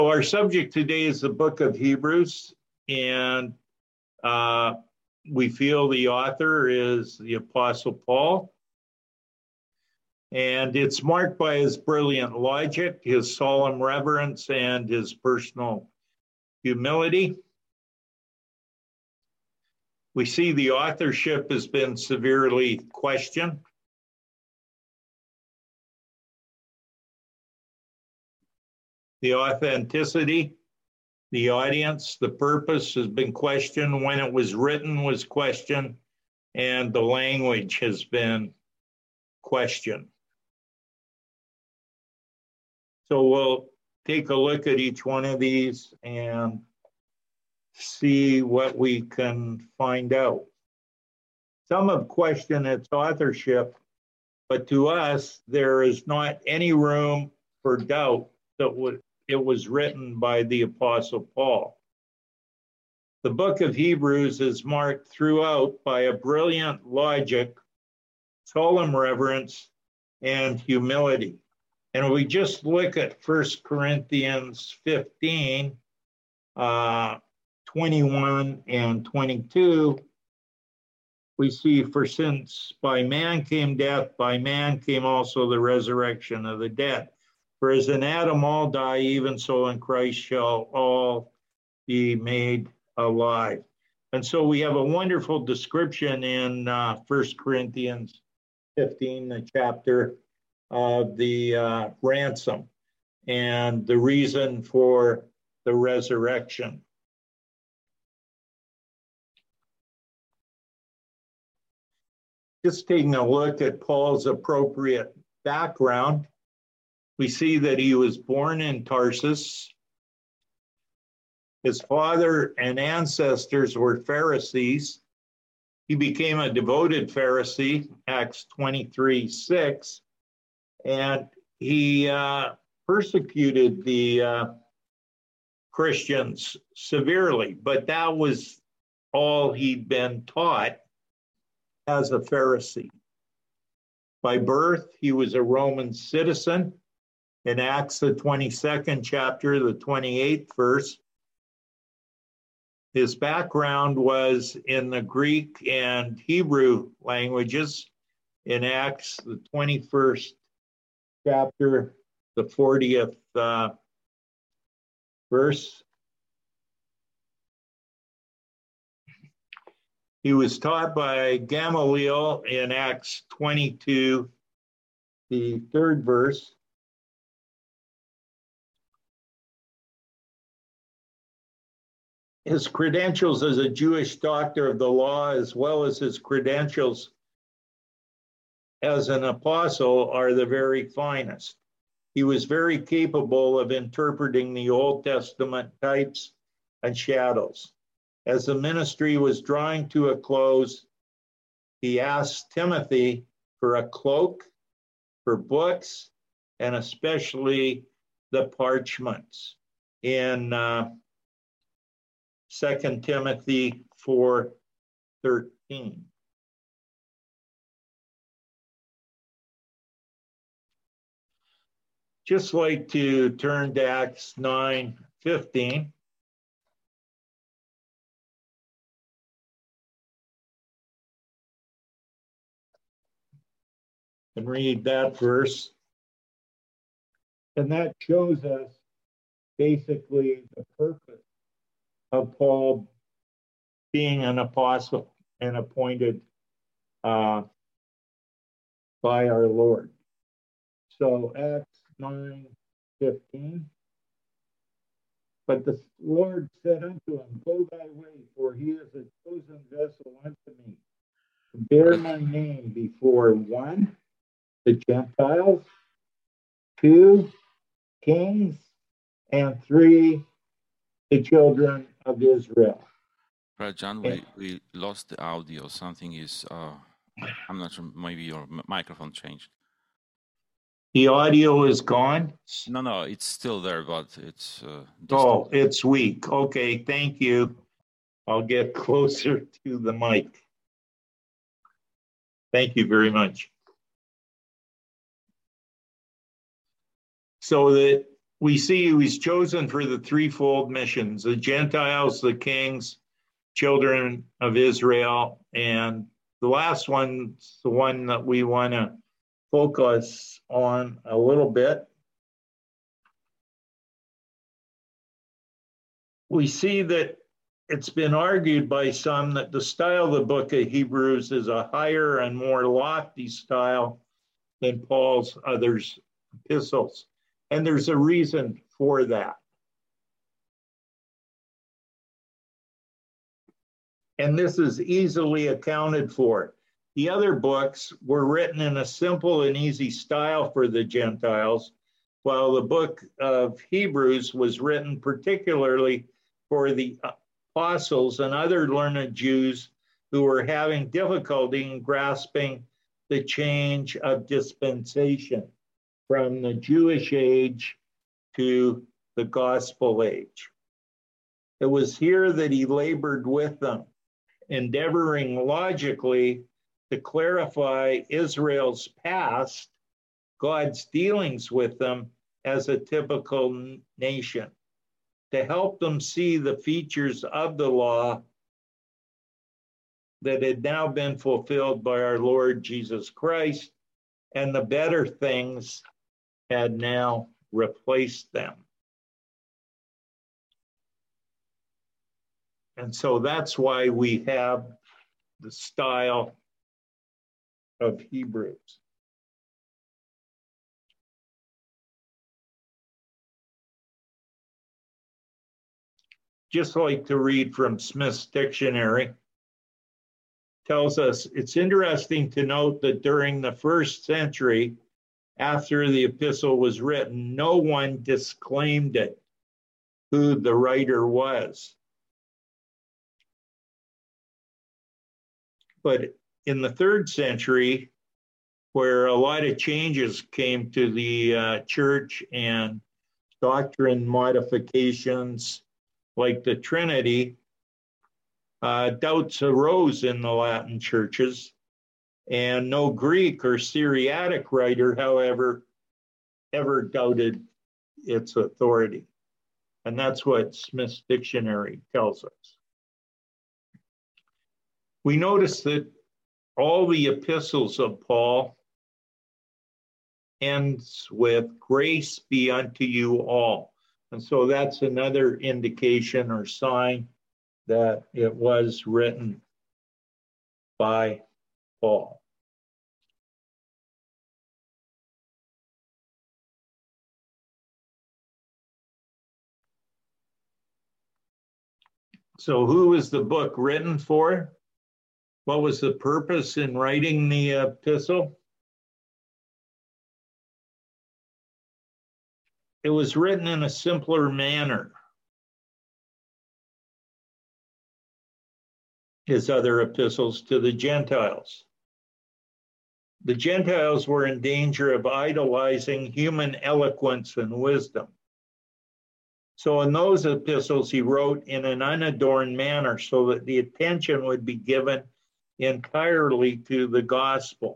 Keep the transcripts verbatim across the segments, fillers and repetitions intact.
Our subject today is the book of Hebrews, and uh, we feel the author is the Apostle Paul. And it's marked by his brilliant logic, his solemn reverence, and his personal humility. We see the authorship has been severely questioned. The authenticity, the audience, the purpose has been questioned. When it was written was questioned, and the language has been questioned. So we'll take a look at each one of these and see what we can find out. Some have questioned its authorship, but to us, there is not any room for doubt that it was written by the Apostle Paul. The book of Hebrews is marked throughout by a brilliant logic, solemn reverence, and humility. And we just look at First Corinthians fifteen, uh, twenty-one and twenty-two, we see, for since by man came death, by man came also the resurrection of the dead. For as in Adam all die, even so in Christ shall all be made alive. And so we have a wonderful description in uh, First Corinthians fifteen, the chapter of the uh, ransom and the reason for the resurrection. Just taking a look at Paul's appropriate background, we see that he was born in Tarsus. His father and ancestors were Pharisees. He became a devoted Pharisee, Acts twenty-three six, and he uh, persecuted the uh, Christians severely, but that was all he'd been taught as a Pharisee. By birth, he was a Roman citizen. In Acts, the twenty-second chapter, the twenty-eighth verse, his background was in the Greek and Hebrew languages. In Acts, the twenty-first chapter, the fortieth uh, verse, he was taught by Gamaliel in Acts twenty-two, the third verse. His credentials as a Jewish doctor of the law, as well as his credentials as an apostle, are the very finest. He was very capable of interpreting the Old Testament types and shadows. As the ministry was drawing to a close, he asked Timothy for a cloak, for books, and especially the parchments in uh, Second Timothy four thirteen. Just like to turn to Acts nine fifteen. And read that verse. And that shows us basically the purpose of Paul being an apostle and appointed uh, by our Lord. So Acts nine fifteen. But the Lord said unto him, Go thy way, for he is a chosen vessel unto me, to bear my name before one, the Gentiles, two, kings, and three, the children of Israel. Right, John, we, we lost the audio. Something is, uh, I'm not sure, maybe your microphone changed. The audio is gone? No, no, it's still there, but it's... Uh, oh, it's weak. Okay, thank you. I'll get closer to the mic. Thank you very much. So that we see he was chosen for the threefold missions: the Gentiles, the kings, children of Israel, and the last one's the one that we want to focus on a little bit. We see that it's been argued by some that the style of the book of Hebrews is a higher and more lofty style than Paul's other epistles. And there's a reason for that. And this is easily accounted for. The other books were written in a simple and easy style for the Gentiles, while the book of Hebrews was written particularly for the apostles and other learned Jews who were having difficulty in grasping the change of dispensation from the Jewish age to the gospel age. It was here that he labored with them, endeavoring logically to clarify Israel's past, God's dealings with them as a typical nation, to help them see the features of the law that had now been fulfilled by our Lord Jesus Christ, and the better things had now replaced them. And so that's why we have the style of Hebrews. Just like to read from Smith's Dictionary, tells us it's interesting to note that during the first century, after the epistle was written, no one disclaimed it, who the writer was. But in the third century, where a lot of changes came to the uh, church and doctrine modifications like the Trinity, uh, doubts arose in the Latin churches, and no Greek or Syriac writer, however, ever doubted its authority. And that's what Smith's Dictionary tells us. We notice that all the epistles of Paul ends with grace be unto you all. And so that's another indication or sign that it was written by Paul. So who was the book written for? What was the purpose in writing the epistle? It was written in a simpler manner. His other epistles to the Gentiles. The Gentiles were in danger of idolizing human eloquence and wisdom. So in those epistles, he wrote in an unadorned manner so that the attention would be given entirely to the gospel.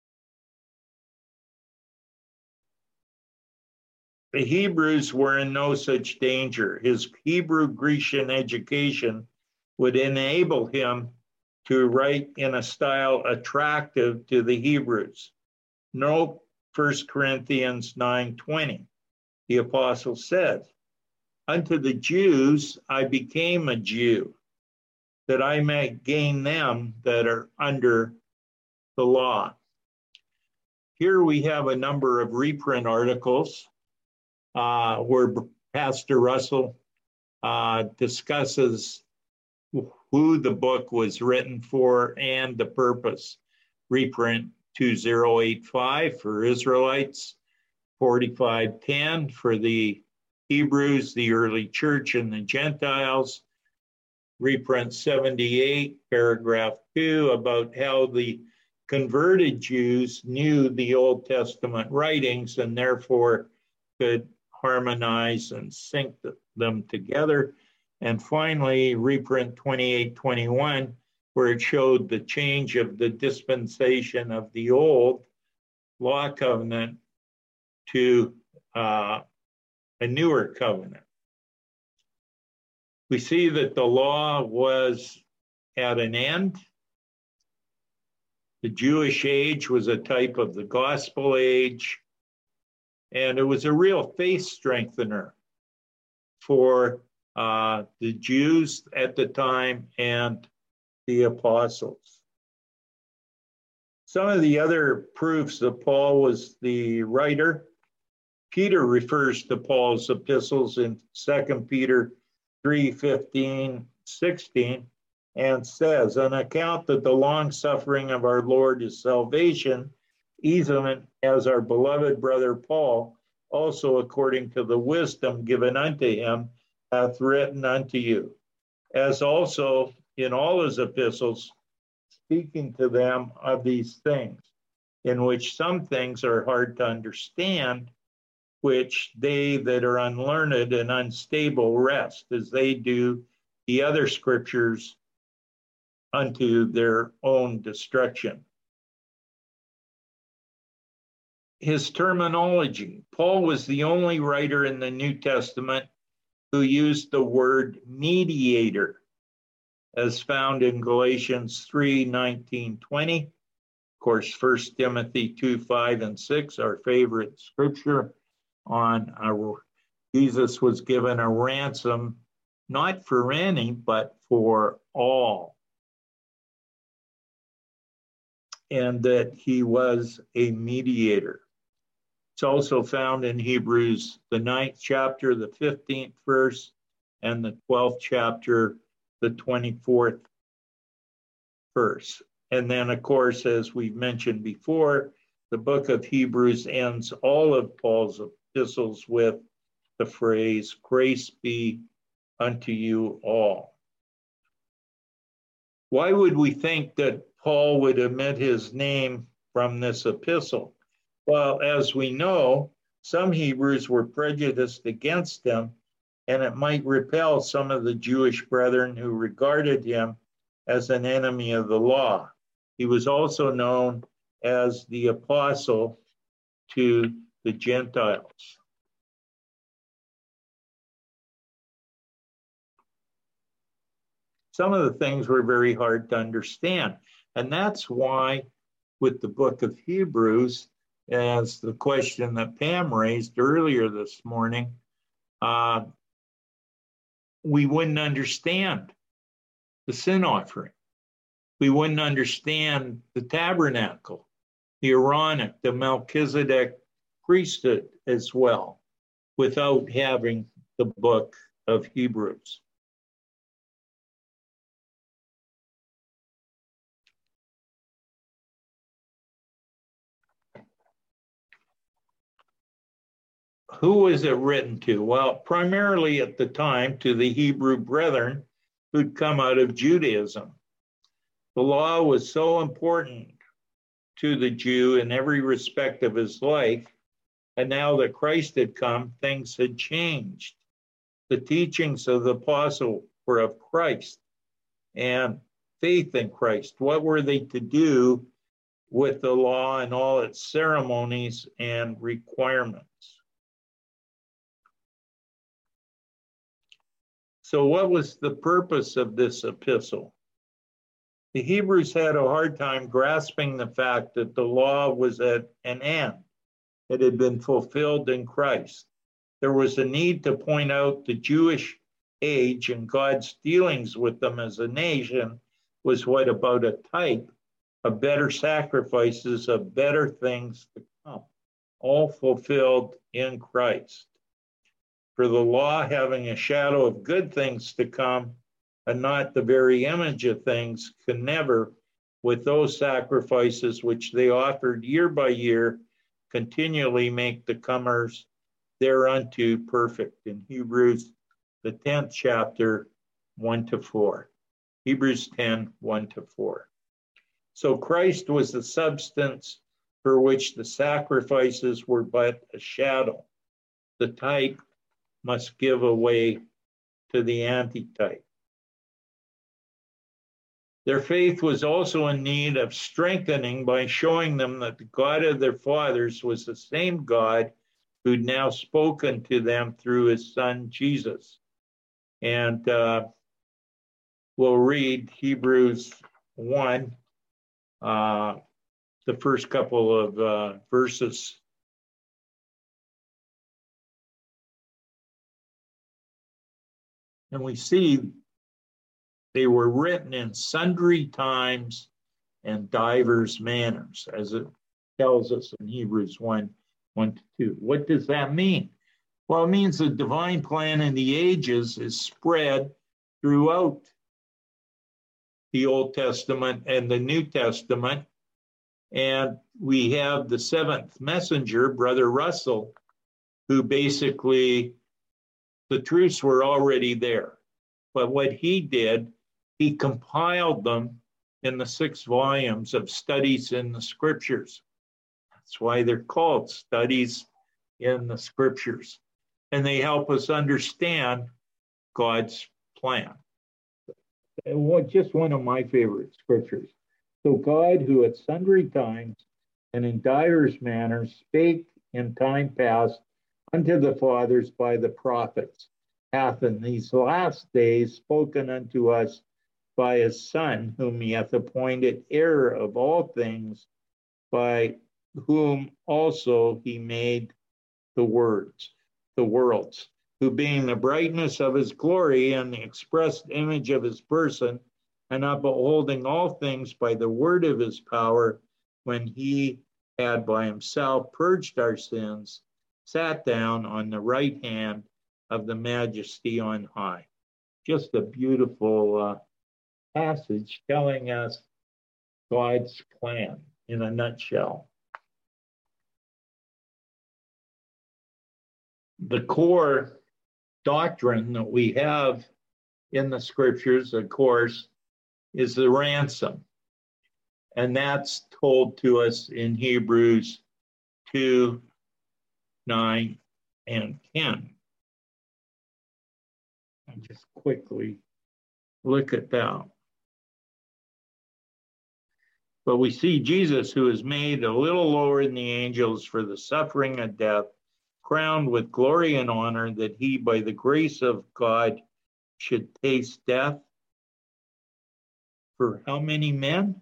The Hebrews were in no such danger. His Hebrew Grecian education would enable him to write in a style attractive to the Hebrews. Note First Corinthians nine twenty. The apostle said, "Unto the Jews I became a Jew, that I might gain them that are under the law." Here we have a number of reprint articles uh, where Pastor Russell uh, discusses who the book was written for and the purpose. Reprint two thousand eighty-five for Israelites, forty-five ten for the Hebrews, the early church, and the Gentiles. Reprint seventy-eight, paragraph two, about how the converted Jews knew the Old Testament writings and therefore could harmonize and sync them together. And finally, reprint twenty-eight twenty-one, where it showed the change of the dispensation of the old law covenant to uh, a newer covenant. We see that the law was at an end. The Jewish age was a type of the gospel age, and it was a real faith strengthener for uh, the Jews at the time and the apostles. Some of the other proofs that Paul was the writer, Peter refers to Paul's epistles in Second Peter three, fifteen, sixteen, and says, on account that the long suffering of our Lord is salvation, even as our beloved brother Paul, also according to the wisdom given unto him, hath written unto you, as also in all his epistles, speaking to them of these things, in which some things are hard to understand, which they that are unlearned and unstable wrest, as they do the other scriptures unto their own destruction. His terminology. Paul was the only writer in the New Testament who used the word mediator, as found in Galatians three, nineteen, twenty. Of course, First Timothy two, five, and six, our favorite scripture on our, Jesus was given a ransom, not for any, but for all. And that he was a mediator. It's also found in Hebrews, the ninth chapter, the fifteenth verse, and the twelfth chapter, the twenty-fourth verse. And then, of course, as we've mentioned before, the book of Hebrews ends all of Paul's epistles with the phrase, grace be unto you all. Why would we think that Paul would omit his name from this epistle? Well, as we know, some Hebrews were prejudiced against him, and it might repel some of the Jewish brethren who regarded him as an enemy of the law. He was also known as the apostle to the Gentiles. Some of the things were very hard to understand, and that's why with the book of Hebrews, as the question that Pam raised earlier this morning, uh, we wouldn't understand the sin offering. We wouldn't understand the tabernacle, the Aaronic, the Melchizedek priesthood as well, without having the book of Hebrews. Who was it written to? Well, primarily at the time to the Hebrew brethren who'd come out of Judaism. The law was so important to the Jew in every respect of his life, and now that Christ had come, things had changed. The teachings of the apostle were of Christ and faith in Christ. What were they to do with the law and all its ceremonies and requirements? So what was the purpose of this epistle? The Hebrews had a hard time grasping the fact that the law was at an end. It had been fulfilled in Christ. There was a need to point out the Jewish age and God's dealings with them as a nation was what about a type of better sacrifices, of better things to come, all fulfilled in Christ. For the law having a shadow of good things to come, and not the very image of things, can never, with those sacrifices which they offered year by year, continually make the comers thereunto perfect. In Hebrews, the tenth chapter, one to four. Hebrews ten, one to four. So Christ was the substance for which the sacrifices were but a shadow. The type must give away to the antitype. Their faith was also in need of strengthening by showing them that the God of their fathers was the same God who'd now spoken to them through his son, Jesus. And uh, we'll read Hebrews one, uh, the first couple of uh, verses. And we see they were written in sundry times and divers manners, as it tells us in Hebrews one, one to two. What does that mean? Well, it means the divine plan in the ages is spread throughout the Old Testament and the New Testament. And we have the seventh messenger, Brother Russell, who basically, the truths were already there. But what he did, he compiled them in the six volumes of Studies in the Scriptures. That's why they're called Studies in the Scriptures. And they help us understand God's plan. And just one of my favorite scriptures. So God, who at sundry times and in divers manners spake in time past unto the fathers by the prophets, hath in these last days spoken unto us by his Son, whom he hath appointed heir of all things, by whom also he made the words, the worlds, who being the brightness of his glory and the expressed image of his person, and upholding all things by the word of his power, when he had by himself purged our sins, sat down on the right hand of the majesty on high. Just a beautiful uh, passage telling us God's plan in a nutshell. The core doctrine that we have in the scriptures, of course, is the ransom. And that's told to us in Hebrews two, nine, and ten. And just quickly look at that. But we see Jesus, who is made a little lower than the angels for the suffering of death, crowned with glory and honor, that he, by the grace of God, should taste death. For how many men?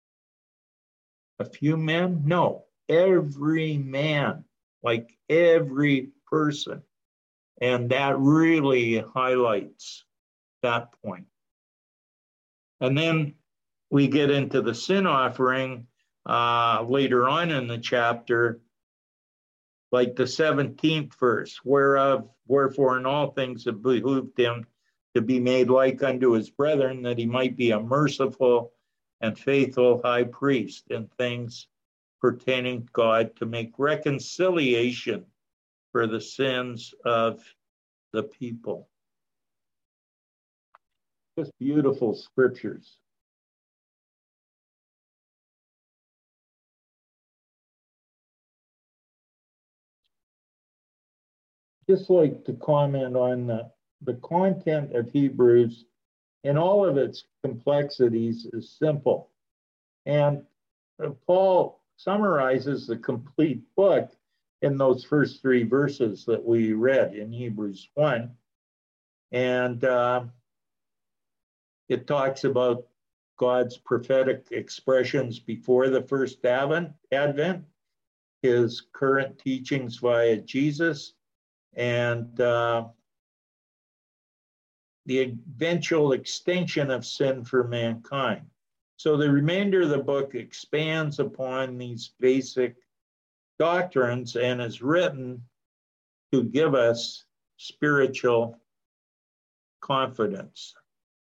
A few men? No, every man, like every person. And that really highlights that point. And then we get into the sin offering uh, later on in the chapter, like the seventeenth verse, whereof, wherefore in all things it behooved him to be made like unto his brethren, that he might be a merciful and faithful high priest in things pertaining to God, to make reconciliation for the sins of the people. Just beautiful scriptures. Just like to comment on the, the content of Hebrews in all of its complexities is simple. And Paul summarizes the complete book in those first three verses that we read in Hebrews one. And uh, it talks about God's prophetic expressions before the first advent, advent, his current teachings via Jesus, and uh, the eventual extinction of sin for mankind. So the remainder of the book expands upon these basic doctrines and is written to give us spiritual confidence.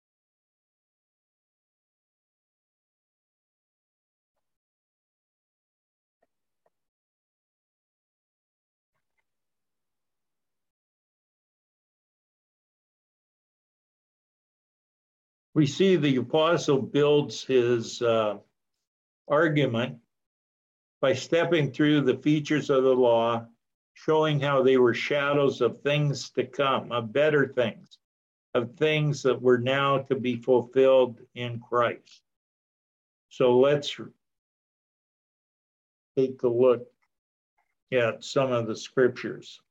We see the apostle builds his uh, argument by stepping through the features of the law, showing how they were shadows of things to come, of better things, of things that were now to be fulfilled in Christ. So let's take a look at some of the scriptures.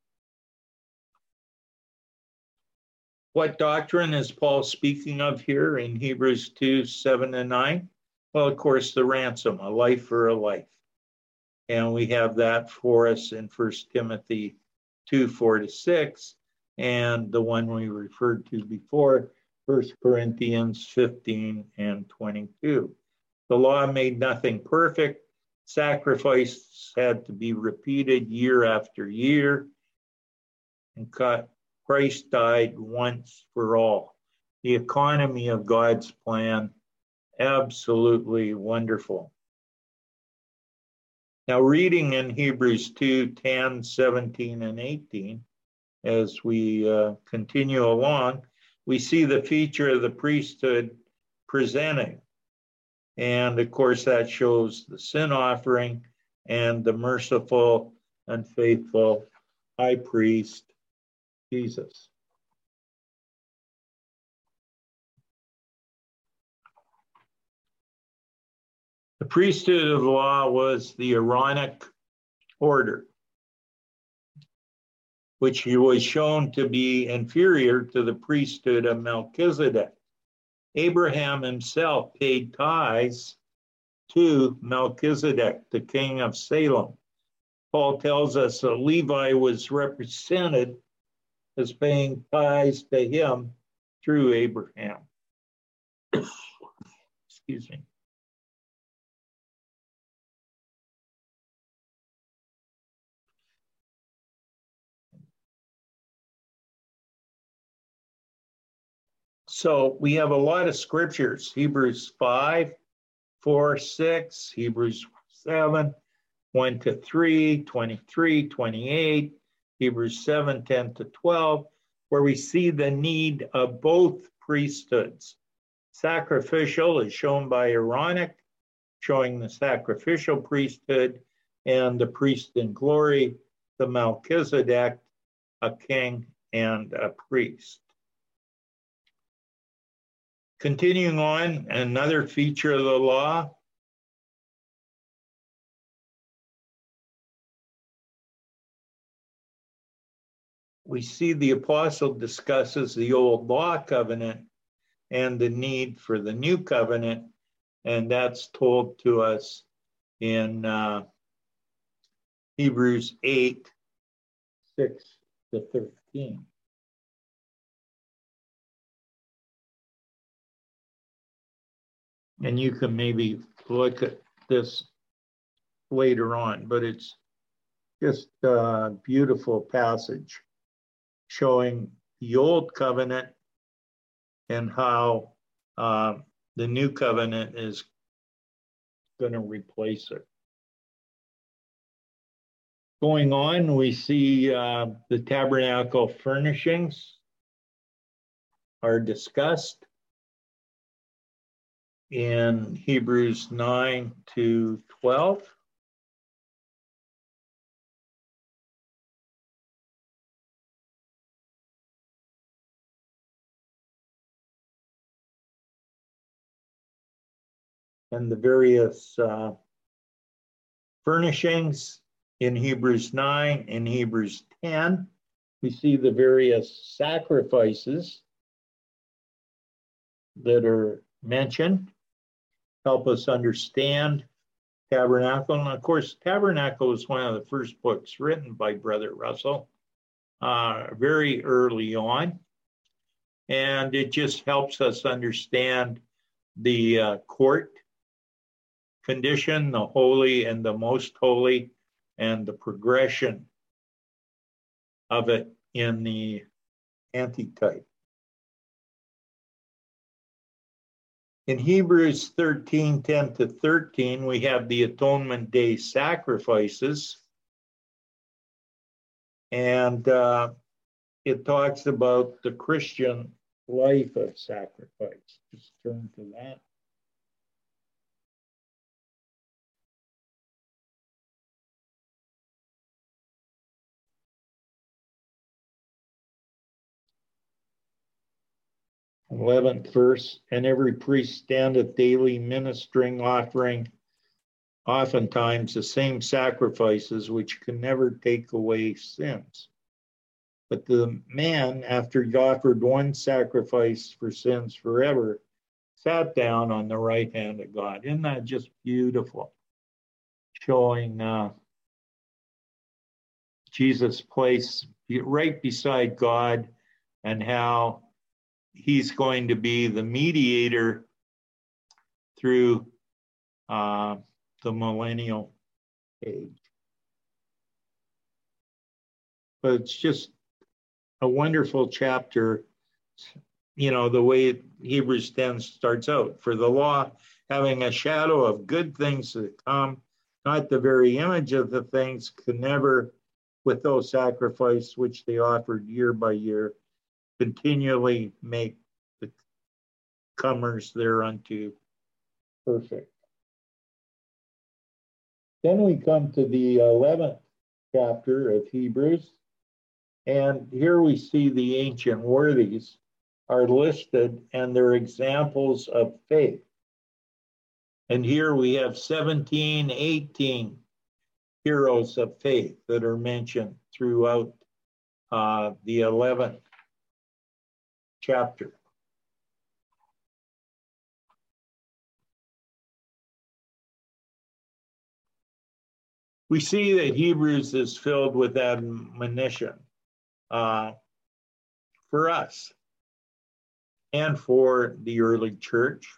What doctrine is Paul speaking of here in Hebrews two, seven and nine? Well, of course, the ransom, a life for a life. And we have that for us in First Timothy two, four to six, and the one we referred to before, First Corinthians fifteen and twenty-two. The law made nothing perfect. Sacrifices had to be repeated year after year. And Christ died once for all. The economy of God's plan, absolutely wonderful. Now, reading in Hebrews two, ten, seventeen, and eighteen, as we uh, continue along, we see the feature of the priesthood presenting. And of course, that shows the sin offering and the merciful and faithful high priest, Jesus. The priesthood of the law was the Aaronic order, which was shown to be inferior to the priesthood of Melchizedek. Abraham himself paid tithes to Melchizedek, the king of Salem. Paul tells us that Levi was represented as paying tithes to him through Abraham. Excuse me. So we have a lot of scriptures, Hebrews five, four, six, Hebrews seven, one to three, twenty-three, twenty-eight, Hebrews seven, ten to twelve, where we see the need of both priesthoods. Sacrificial is shown by Aaronic, showing the sacrificial priesthood, and the priest in glory, the Melchizedek, a king and a priest. Continuing on, another feature of the law, we see the apostle discusses the old law covenant and the need for the new covenant, and that's told to us in uh, Hebrews eight, six to thirteen. And you can maybe look at this later on, but it's just a beautiful passage showing the old covenant and how uh, the new covenant is going to replace it. Going on, we see uh, the tabernacle furnishings are discussed in Hebrews nine to twelve. And the various uh, furnishings in Hebrews nine and Hebrews ten. We see the various sacrifices that are mentioned, help us understand Tabernacle. And of course, Tabernacle is one of the first books written by Brother Russell, uh, very early on. And it just helps us understand the uh, court condition, the holy and the most holy, and the progression of it in the antitype. In Hebrews thirteen, ten to thirteen, we have the Atonement Day sacrifices. And uh, it talks about the Christian life of sacrifice. Just turn to that. eleventh verse, and every priest standeth daily ministering, offering oftentimes the same sacrifices which can never take away sins. But the man, after he offered one sacrifice for sins forever, sat down on the right hand of God. Isn't that just beautiful? Showing uh, Jesus' place right beside God and how he's going to be the mediator through uh, the millennial age. But it's just a wonderful chapter, you know, the way Hebrews ten starts out. For the law, having a shadow of good things to come, not the very image of the things, can never, with those sacrifices which they offered year by year, continually make the comers thereunto perfect. Then we come to the eleventh chapter of Hebrews, and here we see the ancient worthies are listed and they're examples of faith. And here we have seventeen, eighteen heroes of faith that are mentioned throughout uh, the eleventh chapter. We see that Hebrews is filled with admonition uh, for us and for the early church.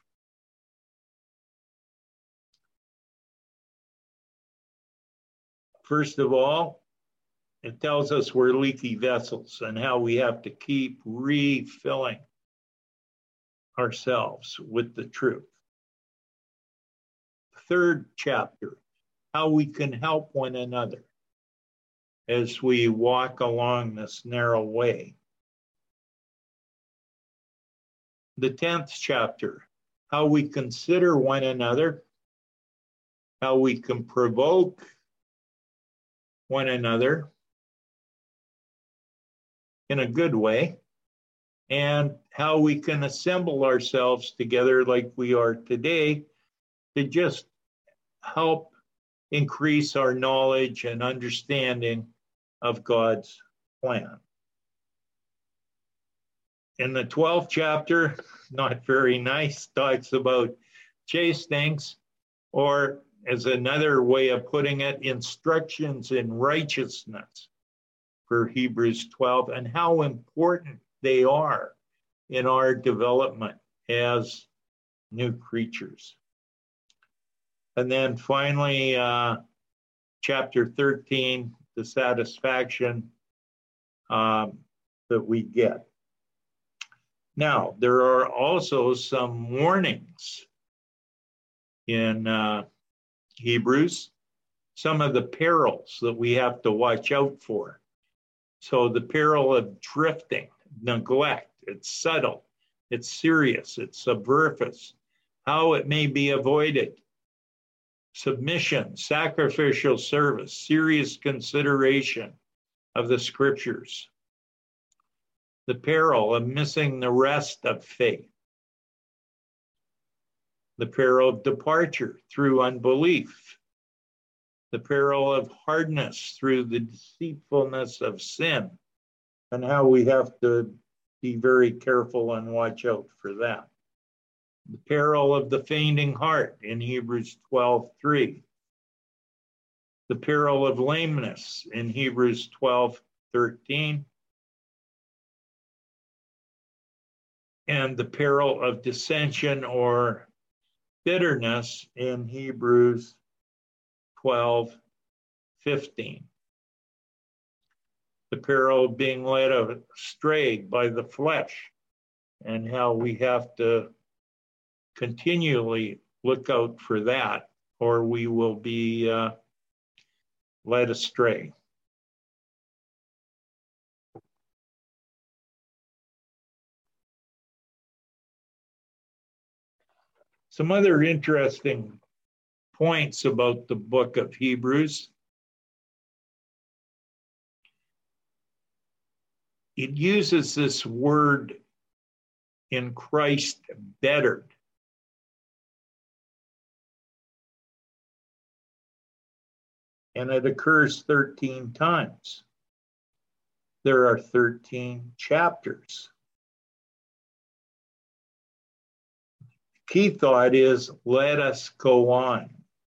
First of all, it tells us we're leaky vessels and how we have to keep refilling ourselves with the truth. Third chapter, how we can help one another as we walk along this narrow way. The tenth chapter, how we consider one another, how we can provoke one another in a good way, and how we can assemble ourselves together like we are today to just help increase our knowledge and understanding of God's plan. In the twelfth chapter, not very nice, talks about chastings, or as another way of putting it, instructions in righteousness for Hebrews twelve, and how important they are in our development as new creatures. And then finally, uh, chapter thirteen, the satisfaction um, that we get. Now, there are also some warnings in uh, Hebrews, some of the perils that we have to watch out for. So the peril of drifting, neglect, it's subtle, it's serious, it's subversive, how it may be avoided. Submission, sacrificial service, serious consideration of the scriptures. The peril of missing the rest of faith. The peril of departure through unbelief. The peril of hardness through the deceitfulness of sin, and how we have to be very careful and watch out for that. The peril of the fainting heart in Hebrews twelve three. The peril of lameness in Hebrews twelve thirteen. And the peril of dissension or bitterness in Hebrews twelve fifteen. The peril of being led astray by the flesh, and how we have to continually look out for that, or we will be uh, led astray. Some other interesting points about the book of Hebrews. It uses this word in Christ bettered. and it occurs thirteen times. There are thirteen chapters. Key thought is, let us go on.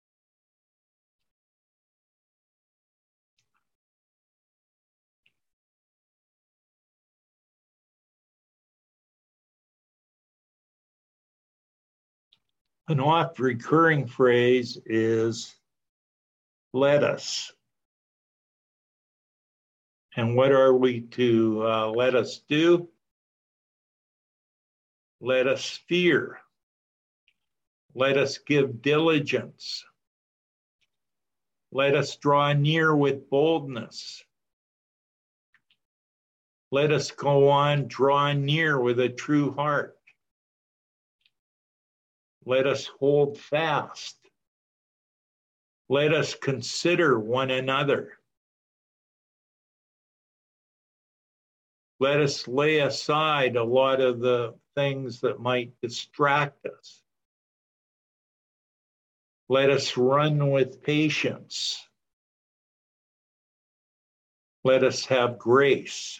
An oft recurring phrase is, let us. And what are we to uh, let us do? Let us fear. Let us give diligence. Let us draw near with boldness. Let us go on, draw near with a true heart. Let us hold fast. Let us consider one another. Let us lay aside a lot of the things that might distract us. Let us run with patience. Let us have grace.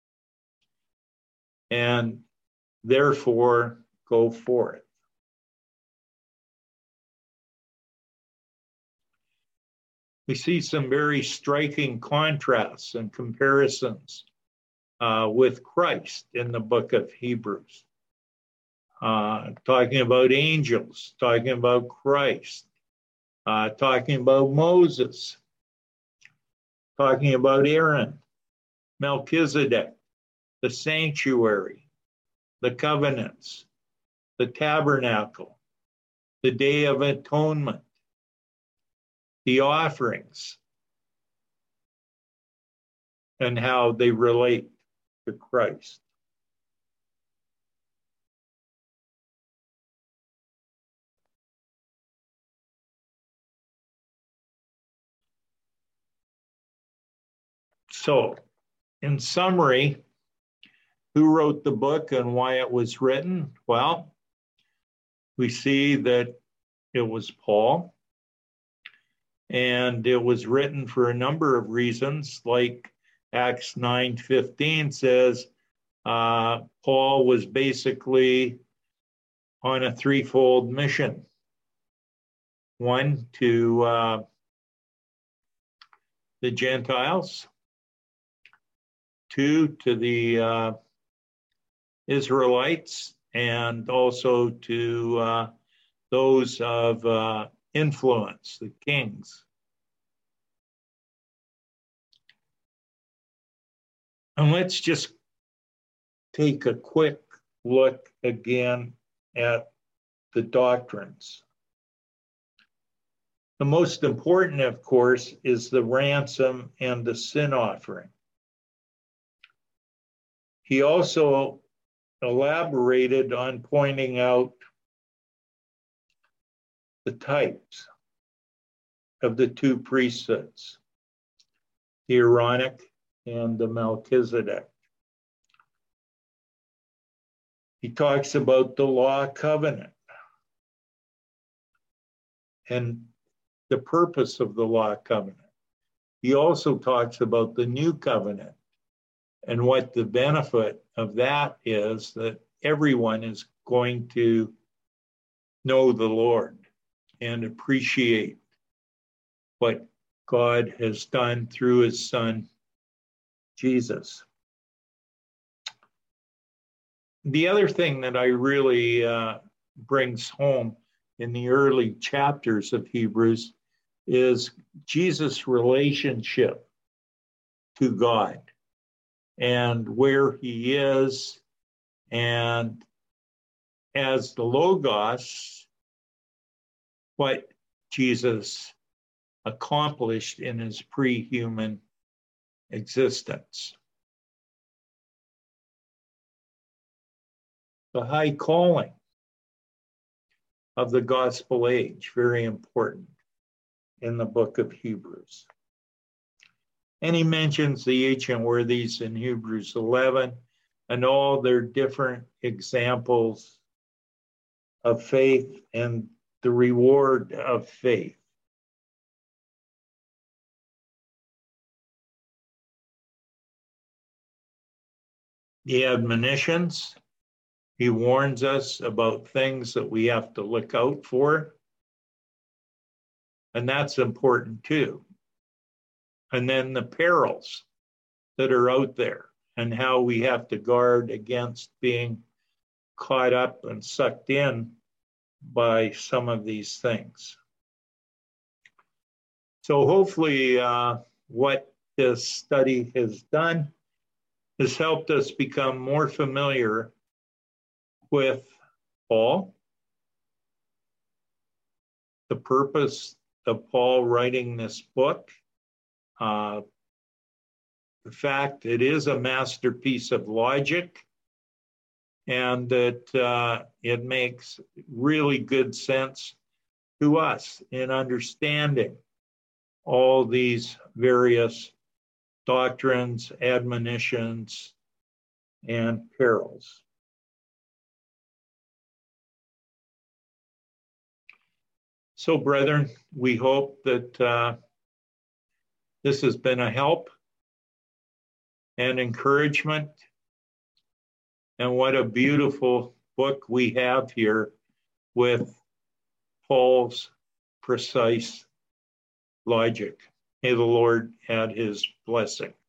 And therefore, go forth. We see some very striking contrasts and comparisons uh, with Christ in the book of Hebrews. Uh, talking about angels, talking about Christ, uh, talking about Moses, talking about Aaron, Melchizedek, the sanctuary, the covenants, the tabernacle, the Day of Atonement, the offerings, and how they relate to Christ. So, in summary, who wrote the book and why it was written? Well, we see that it was Paul. And it was written for a number of reasons, like Acts nine fifteen says, uh, Paul was basically on a threefold mission. One, to uh, the Gentiles. Two, to the uh, Israelites, and also to uh, those of uh, influence, the kings. And let's just take a quick look again at the doctrines. The most important, of course, is the ransom and the sin offering. He also elaborated on pointing out the types of the two priesthoods, the Aaronic and the Melchizedek. He talks about the law covenant and the purpose of the law covenant. He also talks about the new covenant and what the benefit of that is, that everyone is going to know the Lord and appreciate what God has done through his Son, Jesus. The other thing that I really uh, brings home in the early chapters of Hebrews is Jesus' relationship to God and where he is, and as the Logos, what Jesus accomplished in his pre-human existence. The high calling of the gospel age, very important in the book of Hebrews. And he mentions the ancient worthies in Hebrews eleven and all their different examples of faith and the reward of faith. the admonitions. He warns us about things that we have to look out for. And that's important too. And then the perils that are out there and how we have to guard against being caught up and sucked in by some of these things. So hopefully uh, what this study has done has helped us become more familiar with Paul, the purpose of Paul writing this book, uh, the fact it is a masterpiece of logic, and that uh, it makes really good sense to us in understanding all these various doctrines, admonitions, and perils. So, brethren, we hope that uh, this has been a help and encouragement. And what a beautiful book we have here with Paul's precise logic. May the Lord add his blessing.